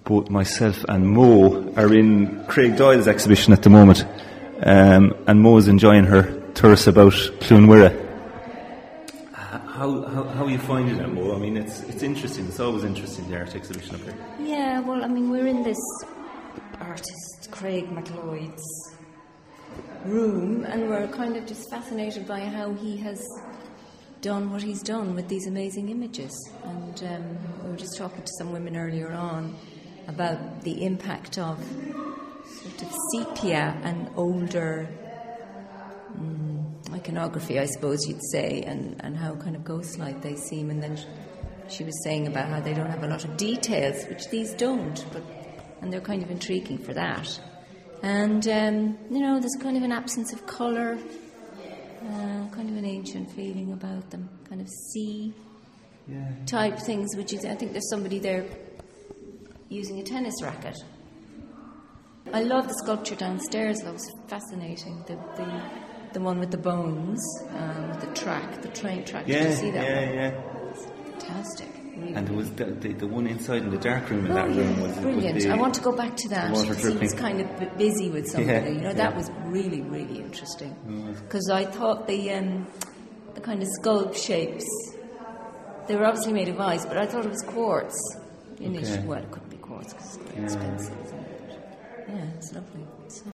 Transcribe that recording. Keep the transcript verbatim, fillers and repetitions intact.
both myself and Mo are in Craig Doyle's exhibition at the moment, um, and Mo's enjoying her tours about Clonwira. How, how how are you finding it, Mo? I mean, it's it's interesting. It's always interesting, the art exhibition up here. Yeah, well, I mean, we're in this artist Craig McLeod's room, and we're kind of just fascinated by how he has done what he's done with these amazing images. And um, we were just talking to some women earlier on about the impact of sort of sepia and older um, iconography, I suppose you'd say, and, and how kind of ghost-like they seem. And then she was saying about how they don't have a lot of details, which these don't, but and they're kind of intriguing for that. And, um, you know, there's kind of an absence of colour, uh, kind of an ancient feeling about them, kind of sea yeah. type things, which is, I think there's somebody there using a tennis racket. I love the sculpture downstairs, that was fascinating, the the, the one with the bones, um, with the track, the train track. Yeah, Did you see that yeah, one? yeah. It's fantastic. Really. And there was the, the, the one inside in the dark room in oh, that yeah, room was brilliant. Was the, I want to go back to that. He was kind of b- busy with somebody. Yeah, you know, yeah. that was really, really interesting. Because I thought the um, the kind of sculpt shapes, they were obviously made of ice, but I thought it was quartz. In Okay. it. Well, it couldn't be quartz because it's quite yeah. expensive, isn't it? But yeah, it's lovely. It's lovely.